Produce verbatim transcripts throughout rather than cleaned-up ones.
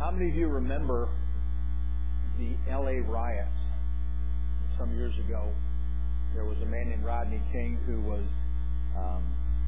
How many of you remember the L A riots? Some years ago, there was a man named Rodney King who was, um,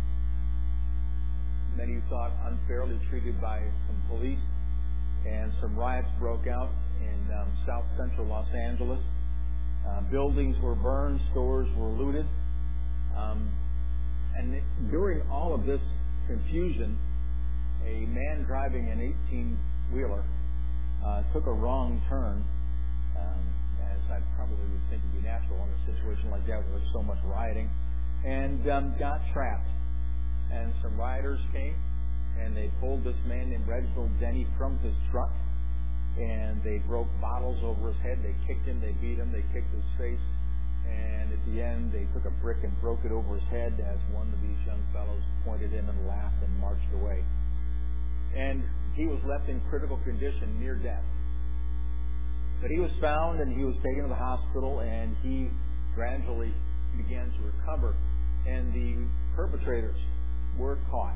many thought, unfairly treated by some police, and some riots broke out in um, south central Los Angeles. Uh, buildings were burned, stores were looted, um, and it, during all of this confusion, a man driving an eighteen-wheeler uh, took a wrong turn, um, as I probably would think would be natural in a situation like that where there's so much rioting, and um, got trapped. And some rioters came, and they pulled this man named Reginald Denny from his truck, and they broke bottles over his head. They kicked him, they beat him, they kicked his face, and at the end they took a brick and broke it over his head as one of these young fellows pointed him and laughed and marched away. And he was left in critical condition, near death. But he was found and he was taken to the hospital, and he gradually began to recover, and the perpetrators were caught.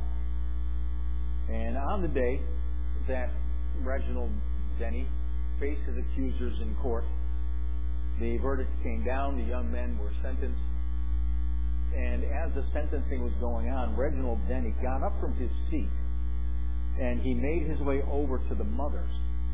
And on the day that Reginald Denny faced his accusers in court, the verdict came down, the young men were sentenced, and as the sentencing was going on, Reginald Denny got up from his seat and he made his way over to the mothers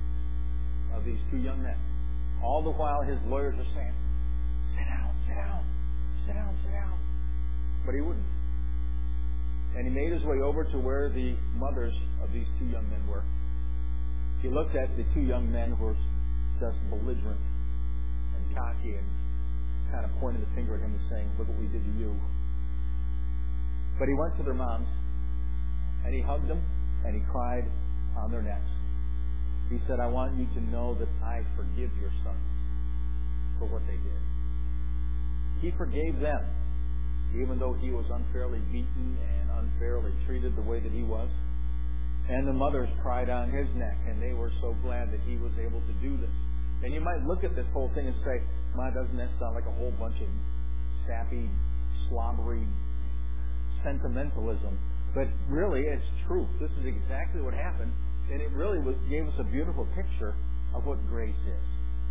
of these two young men. All the while his lawyers are saying, sit down, sit down, sit down, sit down. But he wouldn't. And he made his way over to where the mothers of these two young men were. He looked at the two young men who were just belligerent and cocky and kind of pointed the finger at him and saying, look what we did to you. But he went to their moms and he hugged them and he cried on their necks. He said, I want you to know that I forgive your sons for what they did. He forgave them, even though he was unfairly beaten and unfairly treated the way that he was. And the mothers cried on his neck, and they were so glad that he was able to do this. And you might look at this whole thing and say, my, doesn't that sound like a whole bunch of sappy, slobbery sentimentalism? But really, it's truth. This is exactly what happened, and it really was, gave us a beautiful picture of what grace is.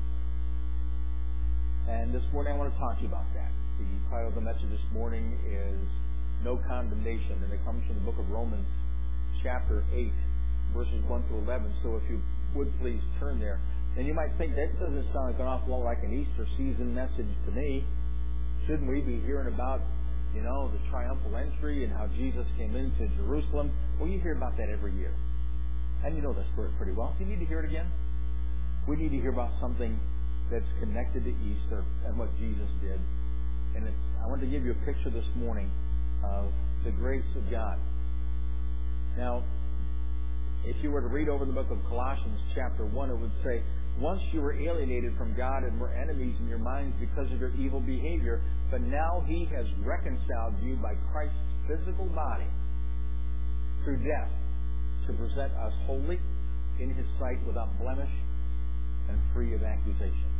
And this morning I want to talk to you about that. The title of the message this morning is No Condemnation, and it comes from the book of Romans, chapter eight, verses one through eleven. So if you would please turn there. And you might think, that doesn't sound like an awful lot like an Easter season message to me. Shouldn't we be hearing about, you know, the triumphal entry and how Jesus came into Jerusalem? Well, you hear about that every year. And you know that story pretty well. Do you need to hear it again? We need to hear about something that's connected to Easter and what Jesus did. And it's, I want to give you a picture this morning of the grace of God. Now, if you were to read over the book of Colossians chapter one, it would say, once you were alienated from God and were enemies in your minds because of your evil behavior, but now He has reconciled you by Christ's physical body through death to present us holy in His sight without blemish and free of accusation.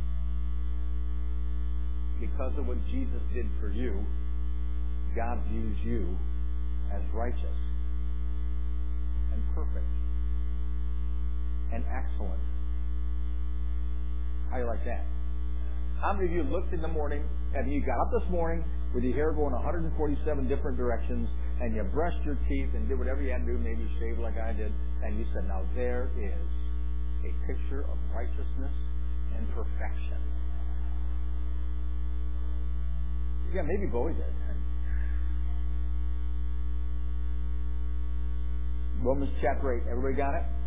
Because of what Jesus did for you, God views you as righteous and perfect and excellent. How do you like that? How many of you looked in the morning and you got up this morning with your hair going one hundred forty-seven different directions and you brushed your teeth and did whatever you had to do, maybe you shaved like I did, and you said, now there is a picture of righteousness and perfection. Yeah, maybe Bowie did. Romans chapter eight. Everybody got it?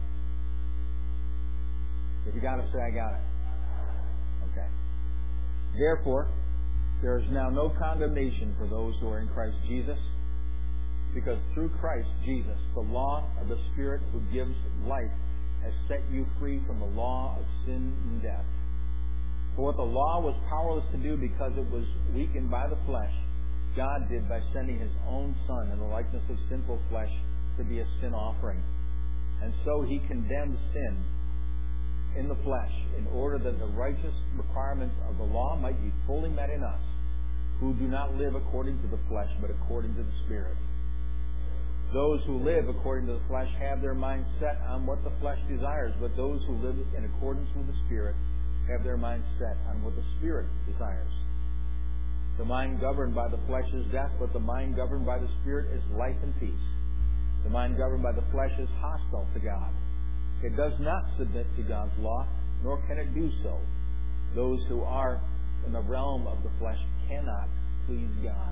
If you got it, say I got it. Okay. Therefore, there is now no condemnation for those who are in Christ Jesus, because through Christ Jesus, the law of the Spirit who gives life has set you free from the law of sin and death. For what the law was powerless to do because it was weakened by the flesh, God did by sending His own Son in the likeness of sinful flesh to be a sin offering. And so He condemned sin in the flesh in order that the righteous requirements of the law might be fully met in us, who do not live according to the flesh, but according to the Spirit. Those who live according to the flesh have their mind set on what the flesh desires, but those who live in accordance with the Spirit have their mind set on what the Spirit desires. The mind governed by the flesh is death, but the mind governed by the Spirit is life and peace. The mind governed by the flesh is hostile to God. It does not submit to God's law, nor can it do so. Those who are in the realm of the flesh cannot please God.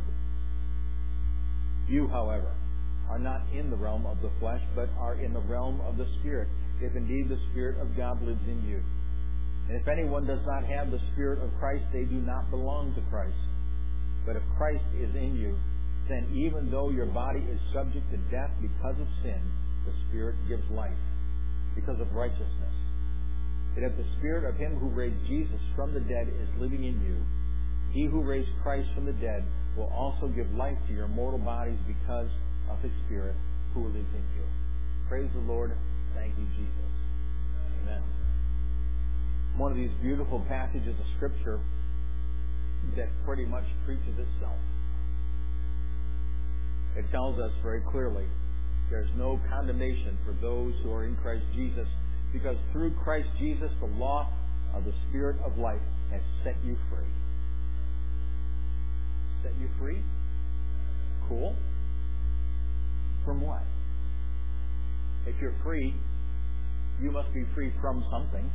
You, however, are not in the realm of the flesh, but are in the realm of the Spirit, if indeed the Spirit of God lives in you. And if anyone does not have the Spirit of Christ, they do not belong to Christ. But if Christ is in you, then even though your body is subject to death because of sin, the Spirit gives life because of righteousness. And if the Spirit of Him who raised Jesus from the dead is living in you, He who raised Christ from the dead will also give life to your mortal bodies because of His Spirit who lives in you. Praise the Lord. Thank you, Jesus. Amen. One of these beautiful passages of Scripture that pretty much preaches itself. It tells us very clearly there's no condemnation for those who are in Christ Jesus, because through Christ Jesus the law of the Spirit of life has set you free. Set you free? Cool. From what? If you're free, you must be free from something.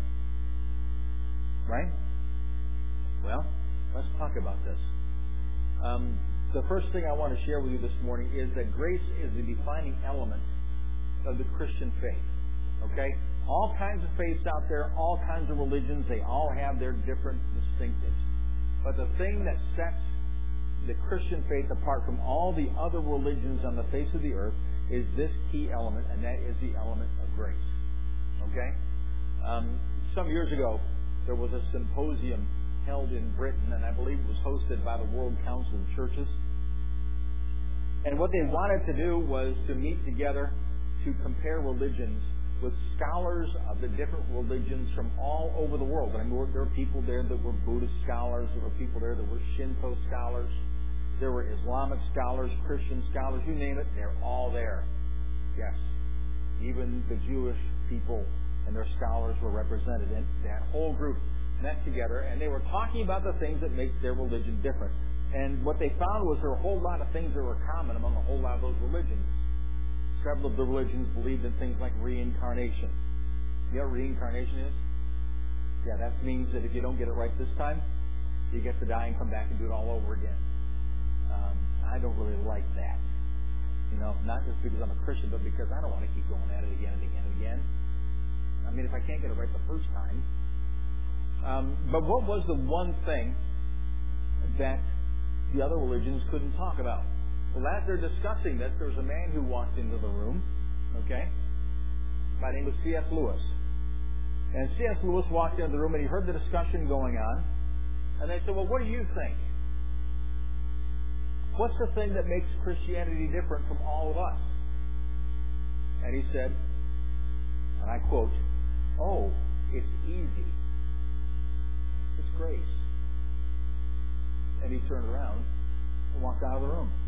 Right? Well, let's talk about this. Um, the first thing I want to share with you this morning is that grace is the defining element of the Christian faith. Okay? All kinds of faiths out there, all kinds of religions, they all have their different distinctives. But the thing that sets the Christian faith apart from all the other religions on the face of the earth is this key element, and that is the element of grace. Okay? Um, some years ago, there was a symposium held in Britain, and I believe it was hosted by the World Council of Churches. And what they wanted to do was to meet together to compare religions with scholars of the different religions from all over the world. I mean, there were people there that were Buddhist scholars, there were people there that were Shinto scholars, there were Islamic scholars, Christian scholars, you name it, they're all there. Yes. Even the Jewish people and their scholars were represented. And that whole group met together, and they were talking about the things that make their religion different. And what they found was there were a whole lot of things that were common among a whole lot of those religions. Several of the religions believed in things like reincarnation. You know what reincarnation is? Yeah, that means that if you don't get it right this time, you get to die and come back and do it all over again. Um, I don't really like that. You know, not just because I'm a Christian, but because I don't want to keep going at it again and again and again. I mean, if I can't get it right the first time. Um, but what was the one thing that the other religions couldn't talk about? Well, as they're discussing this, there was a man who walked into the room, okay, by the name of C S Lewis. And C S Lewis walked into the room and he heard the discussion going on. And they said, well, what do you think? What's the thing that makes Christianity different from all of us? And he said, and I quote, oh, it's easy. It's grace. And he turned around and walked out of the room.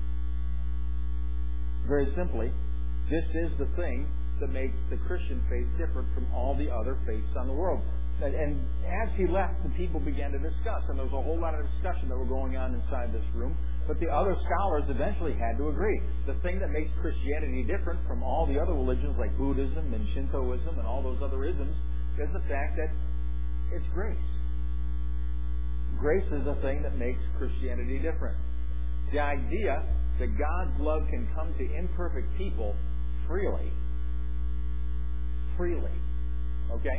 Very simply, this is the thing that makes the Christian faith different from all the other faiths on the world. And, and as he left, the people began to discuss, and there was a whole lot of discussion that were going on inside this room. But the other scholars eventually had to agree. The thing that makes Christianity different from all the other religions like Buddhism and Shintoism and all those other isms is the fact that it's grace. Grace is the thing that makes Christianity different. The idea that God's love can come to imperfect people freely. Freely. Okay?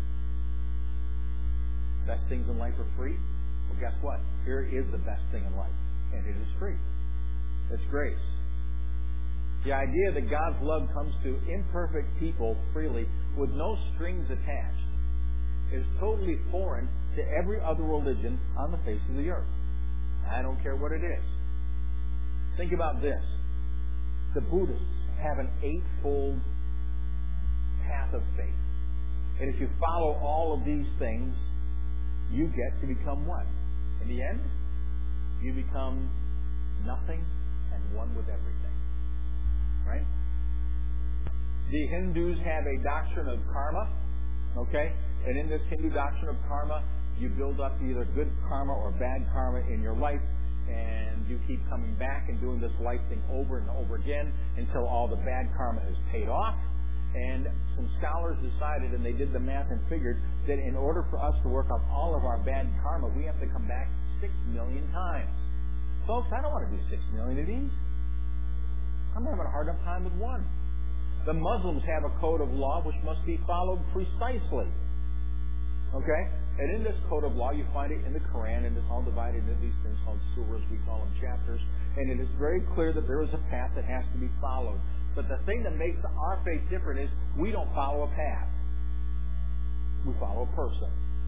Best things in life are free? Well, guess what? Here is the best thing in life. And it is free. It's grace. The idea that God's love comes to imperfect people freely with no strings attached is totally foreign to every other religion on the face of the earth. I don't care what it is. Think about this. The Buddhists have an eightfold path of faith. And if you follow all of these things, you get to become what? In the end, you become nothing and one with everything. right? The Hindus have a doctrine of karma, okay? And in this Hindu doctrine of karma, you build up either good karma or bad karma in your life, and you keep coming back and doing this life thing over and over again until all the bad karma is paid off. And some scholars decided, and they did the math and figured, that in order for us to work off all of our bad karma, we have to come back six million times. Folks, I don't want to do six million of these. I'm having a hard enough time with one. The Muslims have a code of law which must be followed precisely. Okay? And in this code of law, you find it in the Quran, and it's all divided into these things called surahs, we call them chapters. And it is very clear that there is a path that has to be followed. But the thing that makes our faith different is we don't follow a path. We follow a person.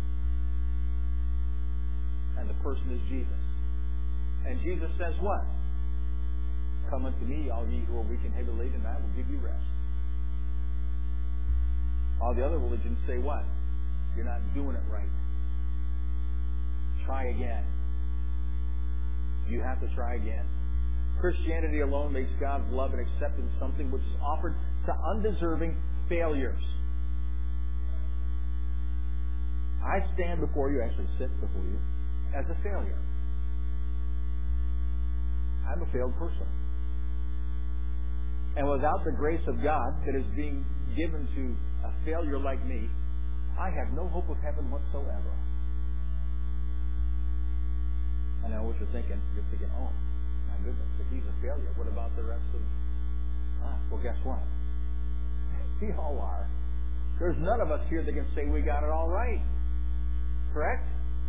And the person is Jesus. And Jesus says what? Come unto me, all ye who are weak and heavy laden, and I will give you rest. All the other religions say what? You're not doing it right. Try again. You have to try again. Christianity alone makes God's love and acceptance something which is offered to undeserving failures. I stand before you, actually sit before you, as a failure. I'm a failed person. And without the grace of God that is being given to a failure like me, I have no hope of heaven whatsoever. I know what you're thinking. You're thinking, oh, my goodness, if he's a failure, what about the rest of us? Well, guess what? We all are. There's none of us here that can say we got it all right. Correct?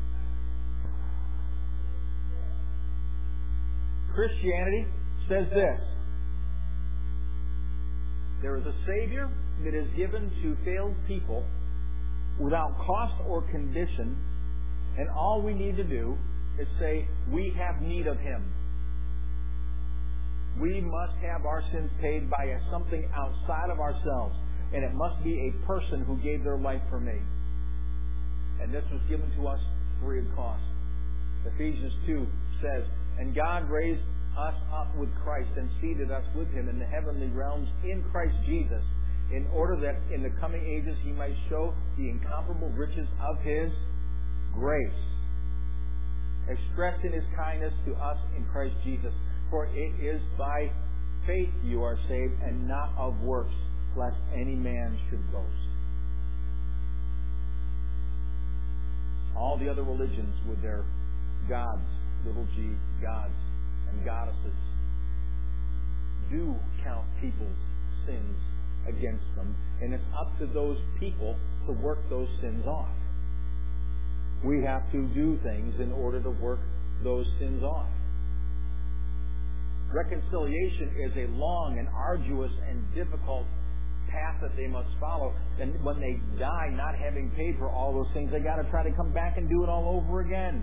Christianity says this. There is a Savior that is given to failed people without cost or condition, and all we need to do is say, we have need of Him. We must have our sins paid by a something outside of ourselves, and it must be a person who gave their life for me. And this was given to us free of cost. Ephesians two says, and God raised us up with Christ and seated us with Him in the heavenly realms in Christ Jesus, in order that in the coming ages He might show the incomparable riches of His grace, expressed in His kindness to us in Christ Jesus. For it is by faith you are saved, and not of works, lest any man should boast. All the other religions with their gods, little g, gods, and goddesses, do count people's sins against them, and it's up to those people to work those sins off. We have to do things in order to work those sins off. Reconciliation is a long and arduous and difficult path that they must follow, and when they die not having paid for all those things, they got to try to come back and do it all over again.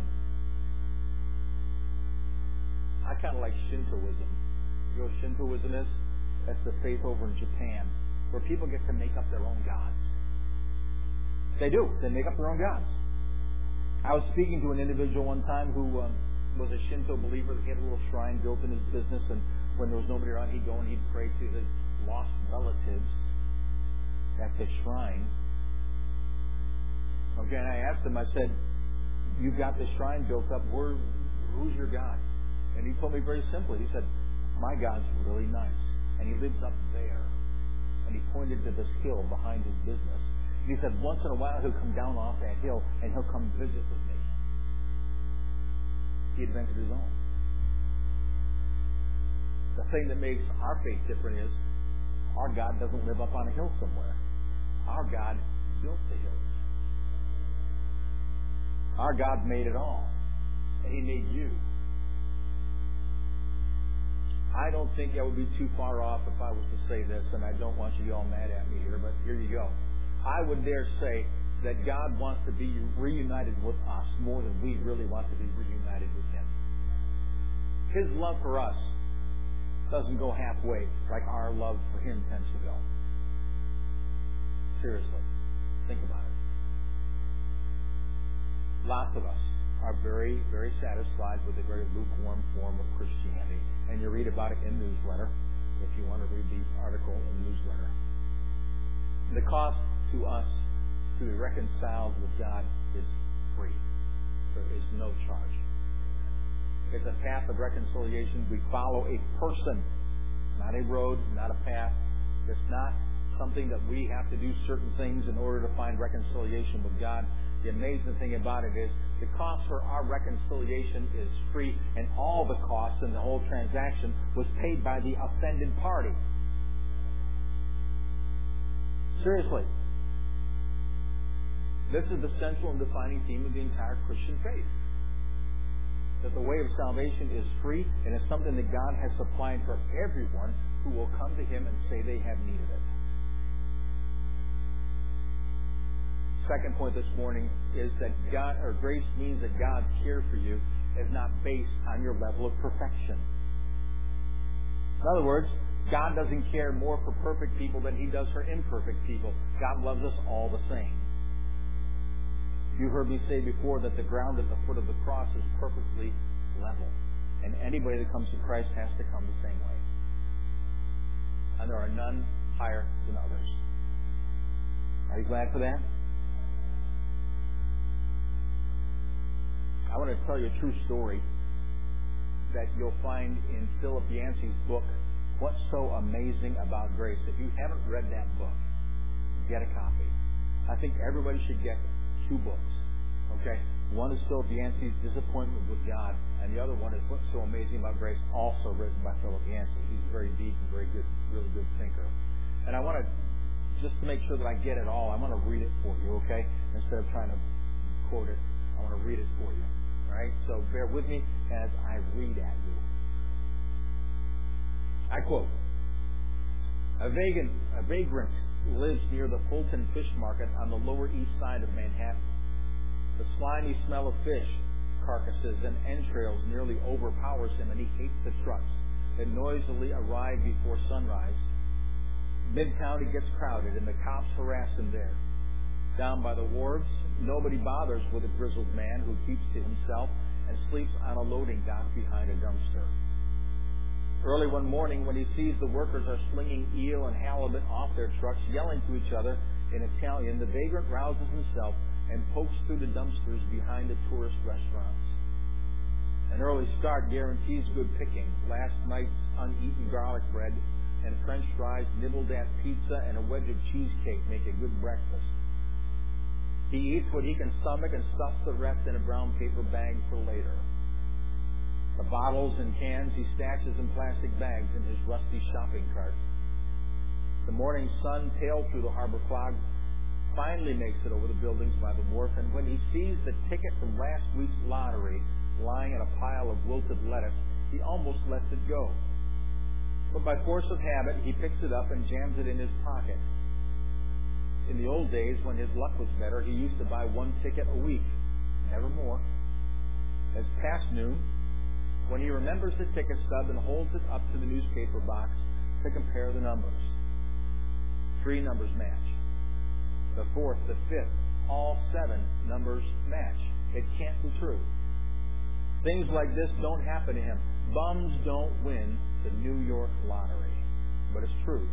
I kind of like Shintoism. You know what Shintoism is? That's the faith over in Japan, where people get to make up their own gods. They do. They make up their own gods. I was speaking to an individual one time who um, was a Shinto believer. He had a little shrine built in his business, and when there was nobody around, he'd go and he'd pray to his lost relatives at the shrine. Okay, and I asked him, I said, you've got this shrine built up. Where, who's your God? And he told me very simply. He said, my God's really nice, and he lives up there. And he pointed to this hill behind his business. And he said, once in a while he'll come down off that hill and he'll come visit with me. He invented his own. The thing that makes our faith different is our God doesn't live up on a hill somewhere. Our God built the hills. Our God made it all. And He made you. I don't think I would be too far off if I was to say this, and I don't want you to be all mad at me here, but here you go. I would dare say that God wants to be reunited with us more than we really want to be reunited with Him. His love for us doesn't go halfway like our love for Him tends to go. Seriously. Think about it. Lots of us are very, very satisfied with a very lukewarm form of Christianity. And you read about it in the newsletter. if you want to read the article in the newsletter. The cost to us to be reconciled with God is free. There is no charge. It's a path of reconciliation. We follow a person, not a road, not a path. It's not something that we have to do certain things in order to find reconciliation with God. The amazing thing about it is the cost for our reconciliation is free, and all the costs in the whole transaction was paid by the offended party. Seriously. This is the central and defining theme of the entire Christian faith. That the way of salvation is free, and it's something that God has supplied for everyone who will come to Him and say they have needed it. Second point this morning is that God, or grace means that God's care for you is not based on your level of perfection. In other words, God doesn't care more for perfect people than He does for imperfect people. God loves us all the same. You heard me say before that the ground at the foot of the cross is perfectly level. And anybody that comes to Christ has to come the same way. And there are none higher than others. Are you glad for that? I want to tell you a true story that you'll find in Philip Yancey's book, What's So Amazing About Grace. If you haven't read that book, get a copy. I think everybody should get two books. Okay? One is Philip Yancey's Disappointment with God, and the other one is What's So Amazing About Grace, also written by Philip Yancey. He's very deep and very good, really good thinker. And I want to, just to make sure that I get it all, I want to read it for you, okay? Instead of trying to quote it, I want to read it for you. All right? So bear with me as I read at you. I quote, A vagrant, a vagrant lives near the Fulton Fish Market on the Lower East Side of Manhattan. The slimy smell of fish, carcasses, and entrails nearly overpowers him, and he hates the trucks that noisily arrive before sunrise. Midtown gets crowded, and the cops harass him there. Down by the wharves, nobody bothers with a grizzled man who keeps to himself and sleeps on a loading dock behind a dumpster. Early one morning, when he sees the workers are slinging eel and halibut off their trucks, yelling to each other in Italian, the vagrant rouses himself and pokes through the dumpsters behind the tourist restaurants. An early start guarantees good picking. Last night's uneaten garlic bread and French fries, nibbled at pizza, and a wedge of cheesecake make a good breakfast. He eats what he can stomach and stuffs the rest in a brown paper bag for later. The bottles and cans he stashes in plastic bags in his rusty shopping cart. The morning sun, tailed through the harbor fog, finally makes it over the buildings by the wharf, and when he sees the ticket from last week's lottery lying in a pile of wilted lettuce, he almost lets it go. But by force of habit, he picks it up and jams it in his pocket. In the old days, when his luck was better, he used to buy one ticket a week, never more. As past noon, when he remembers the ticket stub and holds it up to the newspaper box to compare the numbers. Three numbers match. The fourth, the fifth, all seven numbers match. It can't be true. Things like this don't happen to him. Bums don't win the New York lottery. But it's true.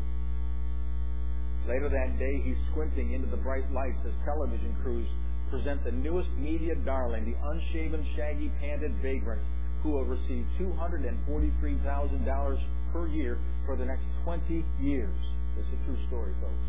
Later that day, he's squinting into the bright lights as television crews present the newest media darling, the unshaven, shaggy-panted vagrant who will receive two hundred forty-three thousand dollars per year for the next twenty years. This is a true story, folks.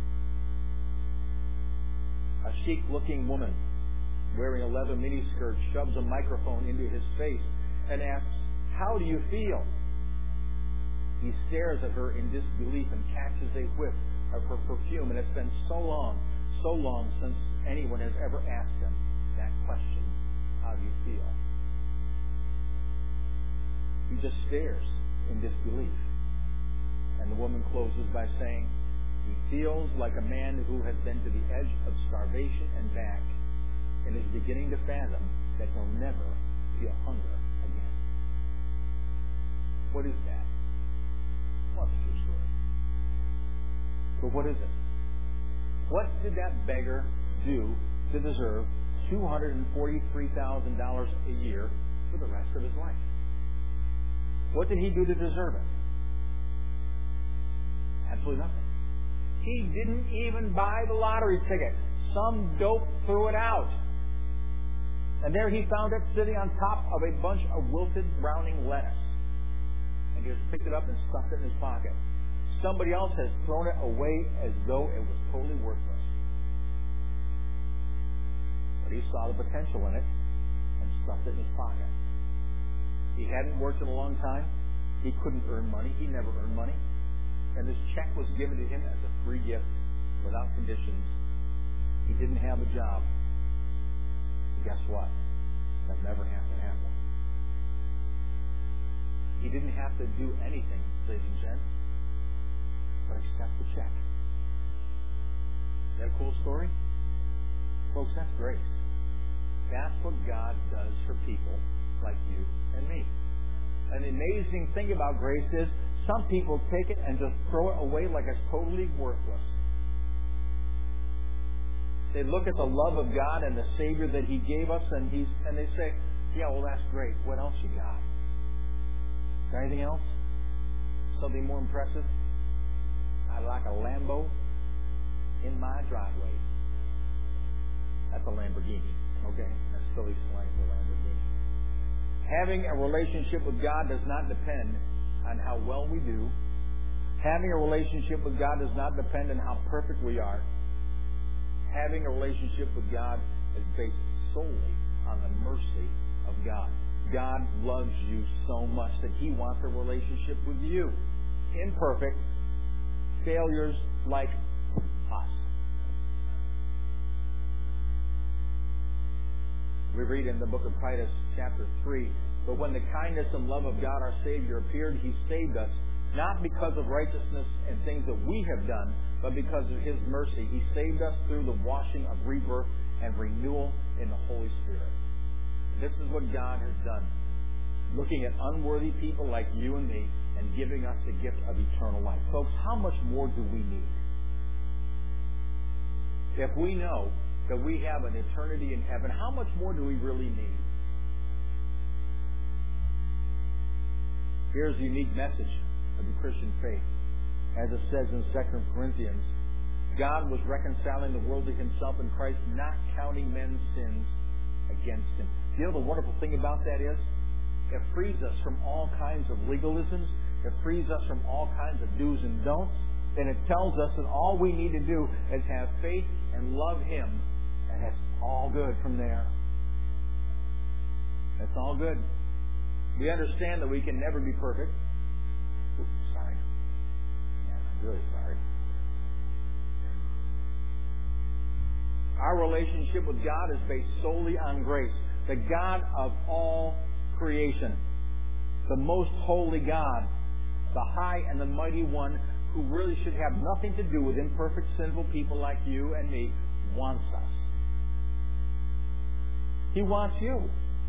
A chic-looking woman wearing a leather miniskirt shoves a microphone into his face and asks, "How do you feel?" He stares at her in disbelief and catches a whiff of her perfume, and it's been so long, so long since anyone has ever asked him that question, "How do you feel?" He just stares in disbelief. And the woman closes by saying, "He feels like a man who has been to the edge of starvation and back and is beginning to fathom that he'll never feel hunger again." What is that? Well, it's a true story. But what is it? What did that beggar do to deserve two hundred forty-three thousand dollars a year for the rest of his life? What did he do to deserve it? Absolutely nothing. He didn't even buy the lottery ticket. Some dope threw it out. And there he found it sitting on top of a bunch of wilted browning lettuce. And he just picked it up and stuffed it in his pocket. Somebody else has thrown it away as though it was totally worthless. But he saw the potential in it and stuffed it in his pocket. He hadn't worked in a long time. He couldn't earn money. He never earned money. And this check was given to him as a free gift without conditions. He didn't have a job. And guess what? He'll never have to have one. He didn't have to do anything, ladies and gents, but accept the check. Is that a cool story? Folks, that's grace. That's what God does for people like you and me. And the amazing thing about grace is some people take it and just throw it away like it's totally worthless. They look at the love of God and the Savior that He gave us, and He's and they say, "Yeah, well, that's great. What else you got? Is there anything else? Something more impressive? I'd like a Lambo in my driveway." That's a Lamborghini, okay? That's Philly slang for Lamborghini. Having a relationship with God does not depend on how well we do. Having a relationship with God does not depend on how perfect we are. Having a relationship with God is based solely on the mercy of God. God loves you so much that He wants a relationship with you. Imperfect, failures like us. We read in the book of Titus, chapter three, "But when the kindness and love of God our Savior appeared, He saved us, not because of righteousness and things that we have done, but because of His mercy. He saved us through the washing of rebirth and renewal in the Holy Spirit." And this is what God has done. Looking at unworthy people like you and me and giving us the gift of eternal life. Folks, how much more do we need? If we know that we have an eternity in heaven, how much more do we really need? Here's the unique message of the Christian faith. As it says in Second Corinthians, God was reconciling the world to Himself in Christ, not counting men's sins against Him. You know the wonderful thing about that is? It frees us from all kinds of legalisms. It frees us from all kinds of do's and don'ts. And it tells us that all we need to do is have faith and love Him. And it's all good from there. It's all good. We understand that we can never be perfect. Oops, sorry. Yeah, I'm really sorry. Our relationship with God is based solely on grace. The God of all creation. The most holy God. The high and the mighty one who really should have nothing to do with imperfect, sinful people like you and me wants us. He wants you.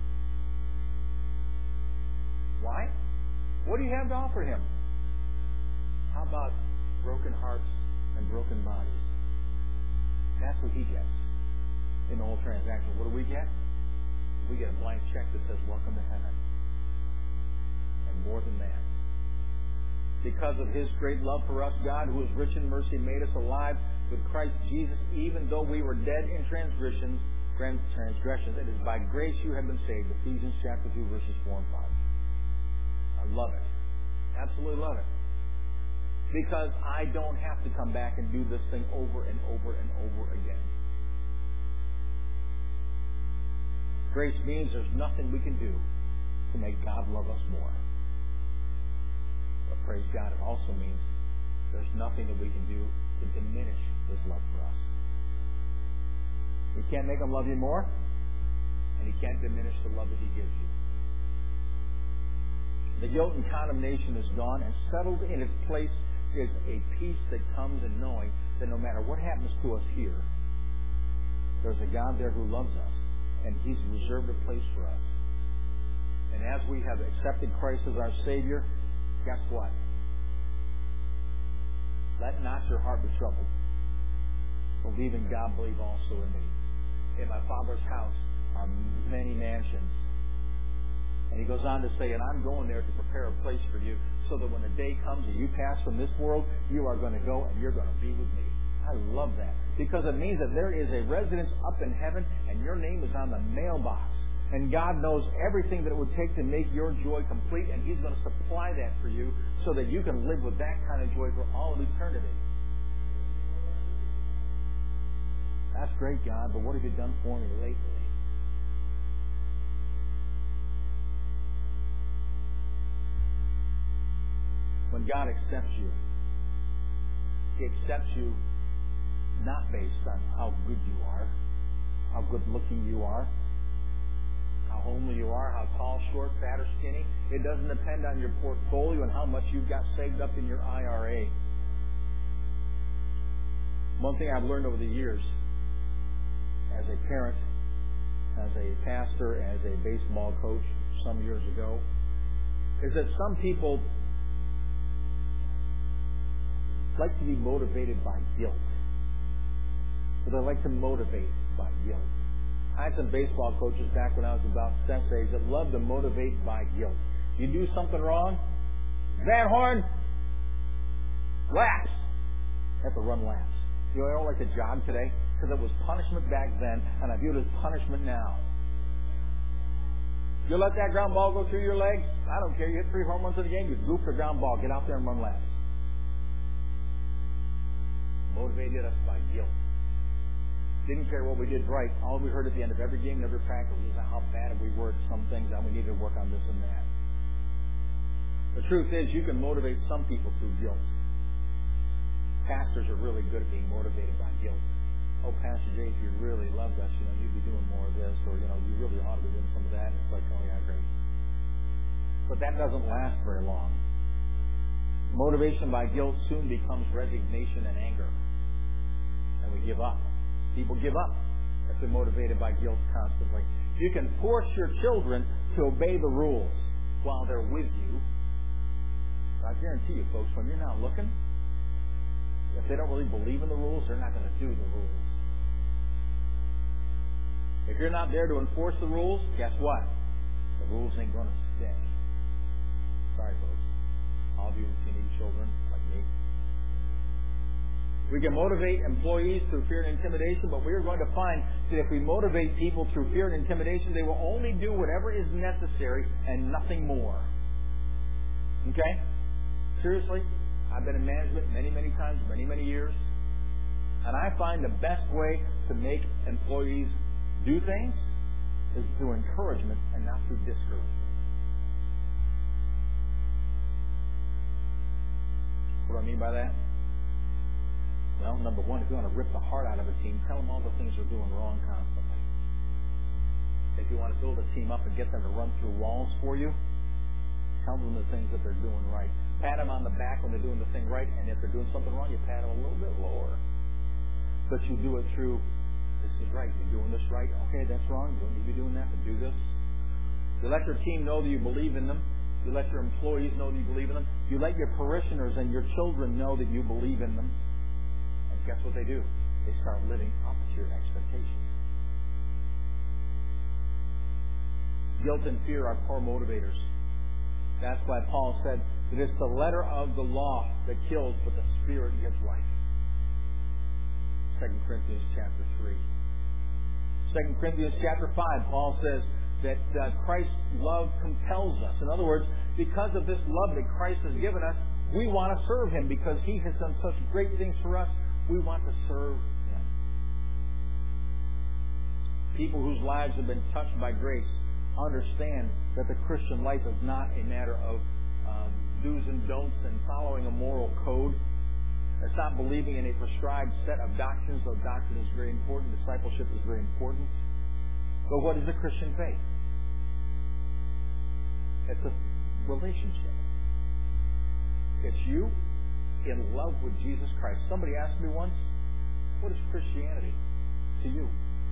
Why? What do you have to offer Him? How about broken hearts and broken bodies? That's what He gets in the whole transaction. What do we get? We get a blank check that says, "Welcome to heaven." And more than that, because of His great love for us, God, who is rich in mercy, made us alive with Christ Jesus, even though we were dead in transgressions, transgressions. It is by grace you have been saved. Ephesians chapter two, verses four and five. I love it. Absolutely love it. Because I don't have to come back and do this thing over and over and over again. Grace means there's nothing we can do to make God love us more. But praise God, it also means there's nothing that we can do to diminish His love for us. You can't make Him love you more, and He can't diminish the love that He gives you. The guilt and condemnation is gone, and settled in its place is a peace that comes in knowing that no matter what happens to us here, there's a God there who loves us, and He's reserved a place for us. And as we have accepted Christ as our Savior, guess what? Let not your heart be troubled. Believe in God, believe also in me. In my Father's house are many mansions. And he goes on to say, and I'm going there to prepare a place for you so that when the day comes and you pass from this world, you are going to go and you're going to be with me. I love that because it means that there is a residence up in heaven and your name is on the mailbox. And God knows everything that it would take to make your joy complete, and He's going to supply that for you so that you can live with that kind of joy for all of eternity. That's great, God, but what have you done for me lately? When God accepts you, He accepts you not based on how good you are, how good looking you are, how homely you are, how tall, short, fat, or skinny. It doesn't depend on your portfolio and how much you've got saved up in your I R A. One thing I've learned over the years, as a parent, as a pastor, as a baseball coach some years ago, is that some people like to be motivated by guilt. Or they like to motivate by guilt. I had some baseball coaches back when I was about Seth's age that loved to motivate by guilt. You do something wrong, Van Horn, laps. You have to run laps. You know, I don't like to jog today because it was punishment back then, and I view it as punishment now. You let that ground ball go through your legs, I don't care. You hit three home runs in the game, you goof the ground ball. Get out there and run laps. Motivated us by guilt. Didn't care what we did right. All we heard at the end of every game and every practice was how bad we were at some things and we needed to work on this and that. The truth is, you can motivate some people through guilt. Pastors are really good at being motivated by guilt. Oh, Pastor Jay, if you really loved us, you know, you'd be doing more of this, or, you know, you really ought to be doing some of that. And it's like, oh, yeah, great. But that doesn't last very long. Motivation by guilt soon becomes resignation and anger. And we give up. People give up if they're motivated by guilt constantly. You can force your children to obey the rules while they're with you. I guarantee you, folks, when you're not looking, if they don't really believe in the rules, they're not going to do the rules. If you're not there to enforce the rules, guess what? The rules ain't going to stay. Sorry, folks. All of you teenage children like me. We can motivate employees through fear and intimidation, but we're going to find that if we motivate people through fear and intimidation, they will only do whatever is necessary and nothing more. Okay? Seriously? I've been in management many, many times, many, many years. And I find the best way to make employees do things is through encouragement and not through discouragement. What do I mean by that? Well, number one, if you want to rip the heart out of a team, tell them all the things they're doing wrong constantly. If you want to build a team up and get them to run through walls for you, tell them the things that they're doing right. Pat them on the back when they're doing the thing right, and if they're doing something wrong, you pat them a little bit lower. But you do it through, this is right, you're doing this right, okay, that's wrong, you don't need to be doing that, but do this. You let your team know that you believe in them. You let your employees know that you believe in them. You let your parishioners and your children know that you believe in them. And guess what they do? They start living up to your expectations. Guilt and fear are poor motivators. That's why Paul said that it's the letter of the law that kills, but the Spirit gives life. Second Corinthians chapter three. Second Corinthians chapter five, Paul says that uh, Christ's love compels us. In other words, because of this love that Christ has given us, we want to serve Him because He has done such great things for us. We want to serve Him. People whose lives have been touched by grace understand that the Christian life is not a matter of um, do's and don'ts and following a moral code. It's not believing in a prescribed set of doctrines, though doctrine is very important. Discipleship is very important. But what is the Christian faith? It's a relationship. It's you in love with Jesus Christ. Somebody asked me once, what is Christianity to you?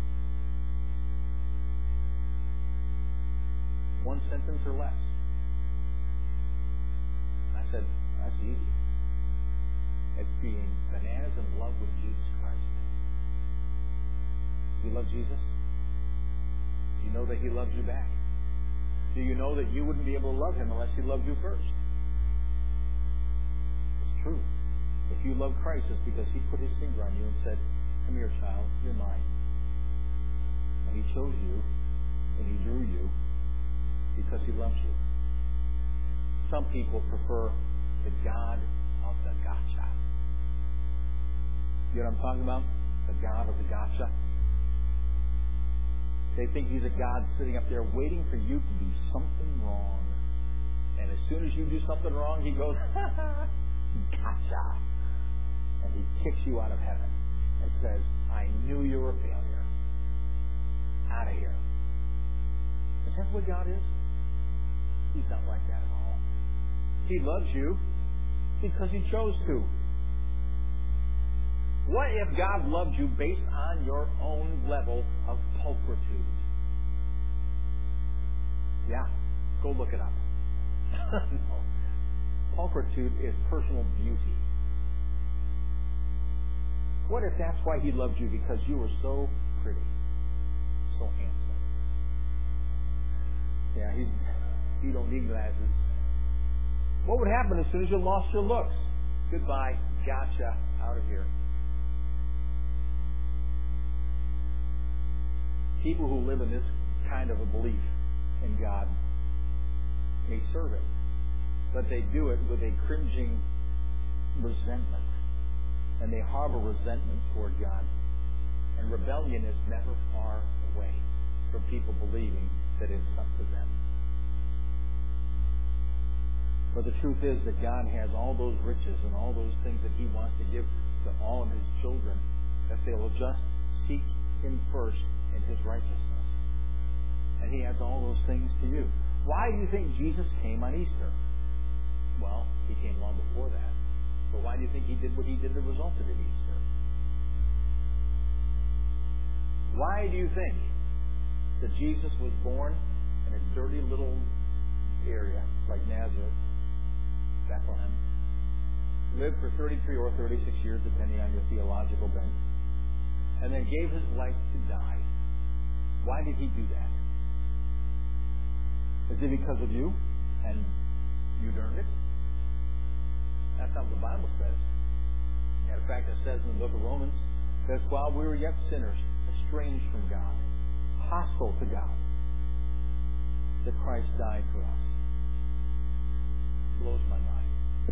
One sentence or less. I said, that's easy. It's being bananas in love with Jesus Christ. Do you love Jesus? Do you know that He loves you back? Do you know that you wouldn't be able to love him unless he loved you first? It's true. If you love Christ, it's because he put his finger on you and said, come here, child, you're mine. And he chose you, and he drew you because he loves you. Some people prefer the God of the gotcha. You know what I'm talking about? The God of the gotcha. They think he's a God sitting up there waiting for you to do something wrong. And as soon as you do something wrong, he goes, ha ha, gotcha. And he kicks you out of heaven and says, I knew you were a failure. Out of here. Is that what God is? He's not like that at all. He loves you because he chose to. What if God loved you based on your own level of pulchritude? Yeah, go look it up. No. Pulchritude is personal beauty. What if that's why he loved you? Because you were so pretty, so handsome. Yeah, he, you don't need glasses. What would happen as soon as you lost your looks? Goodbye, gotcha, out of here. People who live in this kind of a belief in God may serve him, but they do it with a cringing resentment. And they harbor resentment toward God. And rebellion is never far away from people believing that it's up to them. But the truth is that God has all those riches and all those things that he wants to give to all of his children if they will just seek him first in his righteousness. And he has all those things to you. Why do you think Jesus came on Easter? Well, he came long before that. But why do you think he did what he did that resulted in Easter? Why do you think that Jesus was born in a dirty little area like Nazareth, Bethlehem, lived for thirty-three or thirty-six years, depending on your theological bent, and then gave his life to die? Why did he do that? Is it because of you and you'd earned it? That's not what the Bible says. And in fact, it says in the book of Romans that while we were yet sinners, estranged from God, hostile to God, that Christ died for us. Blows my mind.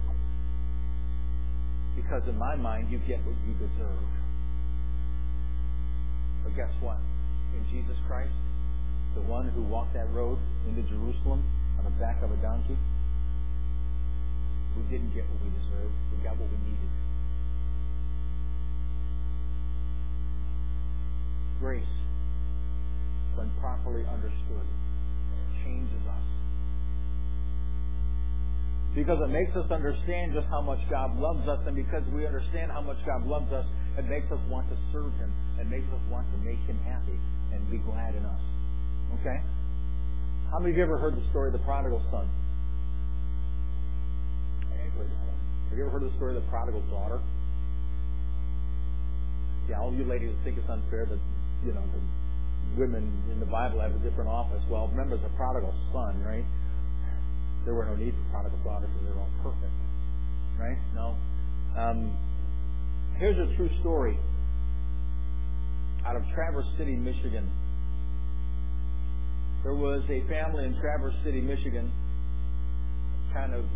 Because in my mind, you get what you deserve. But guess what? In Jesus Christ, the one who walked that road into Jerusalem on the back of a donkey, we didn't get what we deserved. We got what we needed. Grace, when properly understood, changes us. Because it makes us understand just how much God loves us, and because we understand how much God loves us, it makes us want to serve him. It makes us want to make him happy and be glad in us. Okay? How many of you ever heard the story of the prodigal son? Have you ever heard of the story of the prodigal daughter? Yeah, all you ladies think it's unfair that, you know, the women in the Bible have a different office. Well, remember, it's a prodigal son, right? There were no need for prodigal daughters because they were all perfect. Right? No. Um, here's a true story out of Traverse City, Michigan. There was a family in Traverse City, Michigan, kind of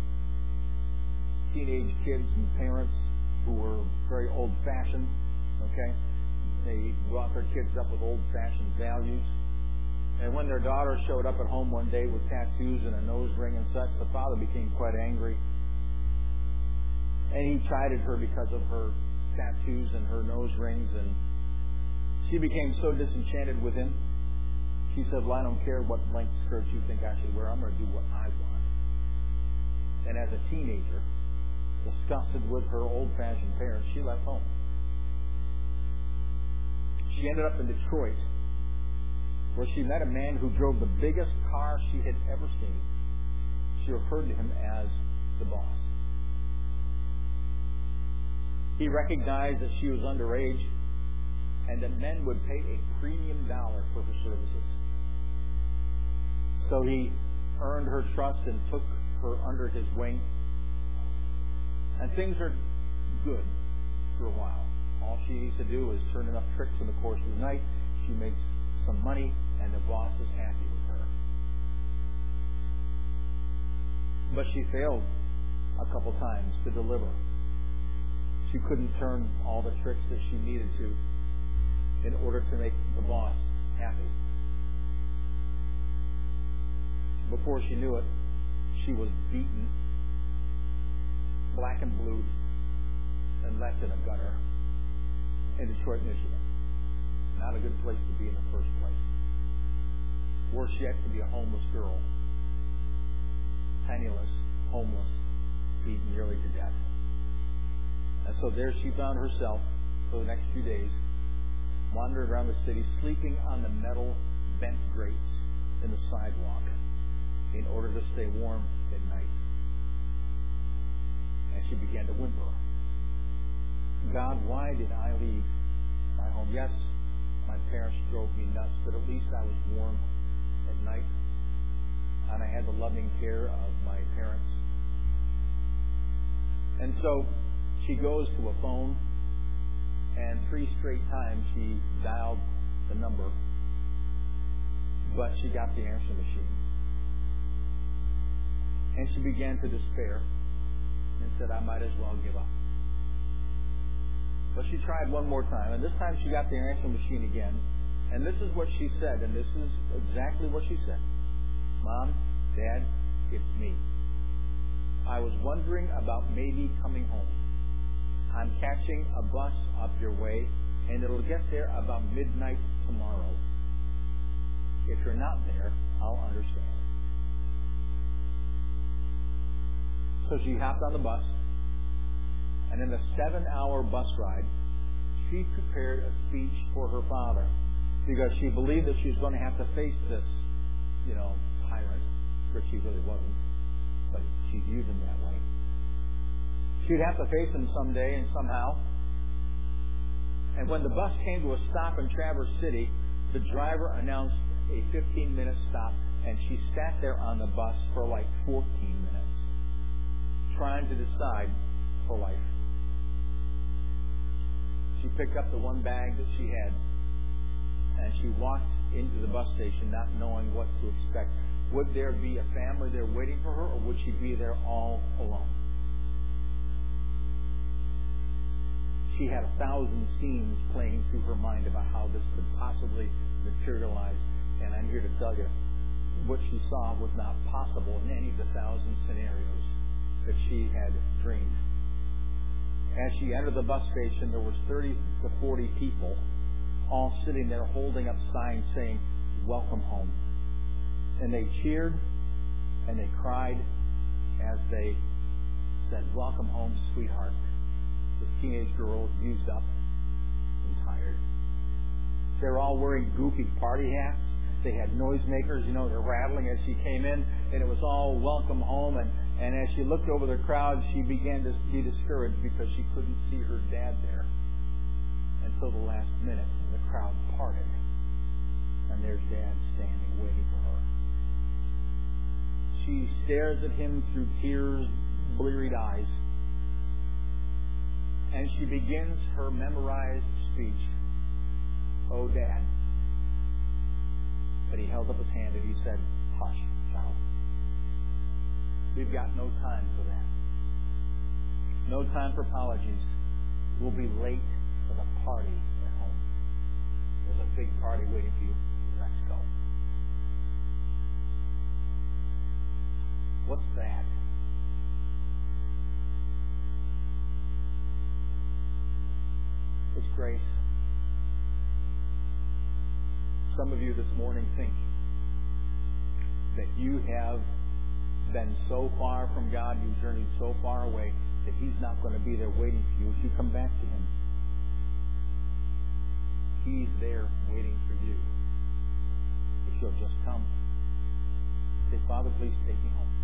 teenage kids and parents who were very old-fashioned, okay? They brought their kids up with old-fashioned values. And when their daughter showed up at home one day with tattoos and a nose ring and such, the father became quite angry. And he chided her because of her tattoos and her nose rings, and she became so disenchanted with him. She said, well, I don't care what length skirts you think I should wear. I'm going to do what I want. And as a teenager, disgusted with her old-fashioned parents, she left home. She ended up in Detroit, where she met a man who drove the biggest car she had ever seen. She referred to him as the boss. He recognized that she was underage and that men would pay a premium dollar for her services. So he earned her trust and took her under his wing. And things are good for a while. All she needs to do is turn enough tricks in the course of the night. She makes some money, and the boss is happy with her. But she failed a couple times to deliver. She couldn't turn all the tricks that she needed to in order to make the boss happy. Before she knew it, she was beaten, black and blue, and left in a gutter in Detroit, Michigan. Not a good place to be in the first place. Worse yet, to be a homeless girl, penniless, homeless, beaten nearly to death. And so there she found herself for the next few days, wandering around the city, sleeping on the metal bent grates in the sidewalk in order to stay warm at night. And she began to whimper. God, why did I leave my home? Yes, my parents drove me nuts, but at least I was warm at night, and I had the loving care of my parents. And so she goes to a phone, and three straight times she dialed the number, but she got the answering machine. And she began to despair and said, I might as well give up. But she tried one more time, and this time she got the answering machine again. And this is what she said, and this is exactly what she said. Mom, Dad, it's me. I was wondering about maybe coming home. I'm catching a bus up your way, and it'll get there about midnight tomorrow. If you're not there, I'll understand. So she hopped on the bus, and in the seven-hour bus ride, she prepared a speech for her father because she believed that she was going to have to face this, you know, tyrant, which she really wasn't, but she viewed him that way. She'd have to face him someday and somehow. And when the bus came to a stop in Traverse City, the driver announced a fifteen-minute stop, and she sat there on the bus for like fourteen minutes, trying to decide for life. She picked up the one bag that she had, and she walked into the bus station not knowing what to expect. Would there be a family there waiting for her, or would she be there all alone? She had a thousand scenes playing through her mind about how this could possibly materialize, and I'm here to tell you, what she saw was not possible in any of the thousand scenarios that she had dreamed. As she entered the bus station, there was thirty to forty people all sitting there holding up signs saying, welcome home. And they cheered and they cried as they said, welcome home, sweetheart. This teenage girl used up and tired. They were all wearing goofy party hats. They had noisemakers, you know, they're rattling as she came in, and it was all welcome home. And, and as she looked over the crowd, she began to be discouraged because she couldn't see her dad there until the last minute. The crowd parted, and there's Dad standing waiting for her. She stares at him through tears, bleary eyes, and she begins her memorized speech. Oh, Dad. But he held up his hand and he said, hush, child. We've got no time for that. No time for apologies. We'll be late for the party at home. There's a big party waiting for you. Let's go. What's that? It's grace. Some of you this morning think that you have been so far from God, you've journeyed so far away, that He's not going to be there waiting for you if you come back to Him. He's there waiting for you if you'll just come. Say, Father, please take me home.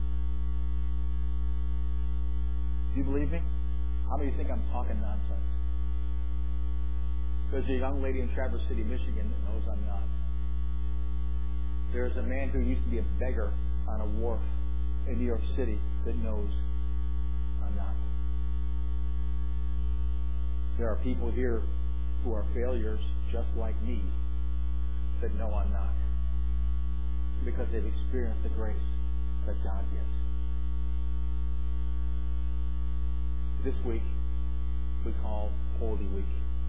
Do you believe me? How many think I'm talking nonsense? There's a young lady in Traverse City, Michigan that knows I'm not. There's a man who used to be a beggar on a wharf in New York City that knows I'm not. There are people here who are failures just like me that know I'm not, because they've experienced the grace that God gives. This week we call Holy Week.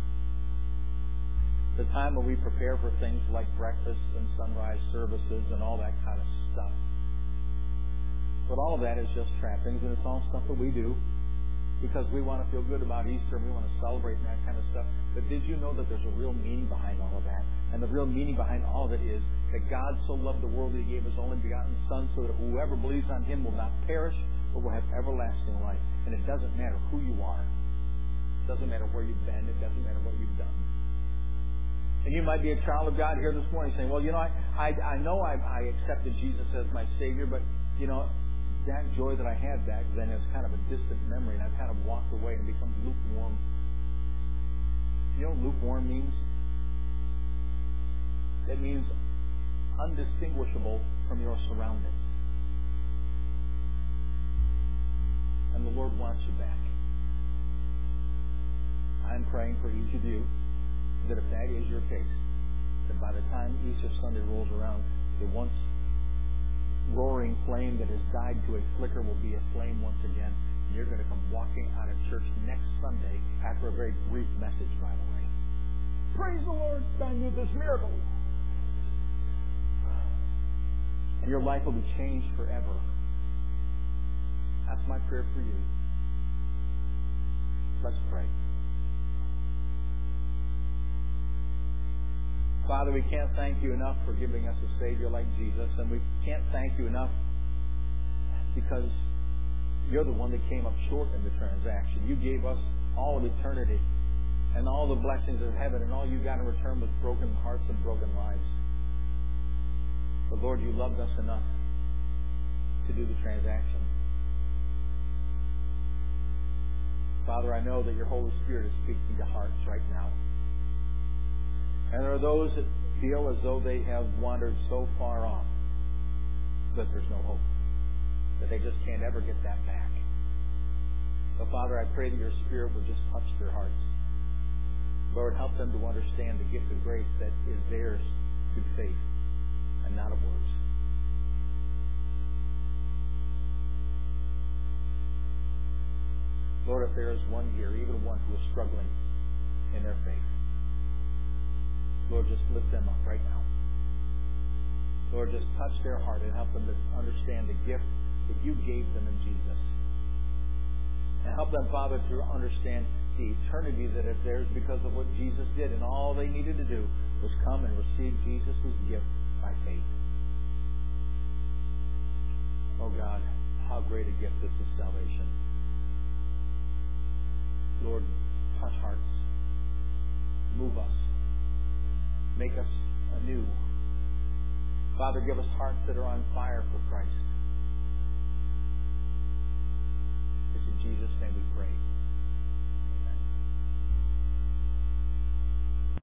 The time when we prepare for things like breakfast and sunrise services and all that kind of stuff. But all of that is just trappings, and it's all stuff that we do because we want to feel good about Easter and we want to celebrate and that kind of stuff. But did you know that there's a real meaning behind all of that? And the real meaning behind all of it is that God so loved the world that He gave His only begotten Son, so that whoever believes on Him will not perish but will have everlasting life. And it doesn't matter who you are. It doesn't matter where you've been. It doesn't matter what you've done. And you might be a child of God here this morning saying, well, you know, I I, I know I, I accepted Jesus as my Savior, but, you know, that joy that I had back then is kind of a distant memory, and I've kind of walked away and become lukewarm. You know what lukewarm means? It means undistinguishable from your surroundings. And the Lord wants you back. I'm praying for each of you that if that is your case, that by the time Easter Sunday rolls around, the once roaring flame that has died to a flicker will be a flame once again, and you're going to come walking out of church next Sunday after a very brief message, by the way. Praise the Lord, I knew this miracle. And your life will be changed forever. That's my prayer for you. Let's pray. Father, we can't thank you enough for giving us a Savior like Jesus, and we can't thank you enough because you're the one that came up short in the transaction. You gave us all of eternity and all the blessings of heaven, and all you got in return was broken hearts and broken lives. But Lord, you loved us enough to do the transaction. Father, I know that your Holy Spirit is speaking to hearts right now. And there are those that feel as though they have wandered so far off that there's no hope, that they just can't ever get that back. So, Father, I pray that your Spirit will just touch their hearts. Lord, help them to understand the gift of grace that is theirs through faith and not of works. Lord, if there is one here, even one who is struggling in their faith, Lord, just lift them up right now. Lord, just touch their heart and help them to understand the gift that you gave them in Jesus. And help them, Father, to understand the eternity that is theirs because of what Jesus did. And all they needed to do was come and receive Jesus' gift by faith. Oh God, how great a gift this is salvation. Lord, touch hearts. Move us. Make us anew. Father, give us hearts that are on fire for Christ. It's in Jesus' name we pray.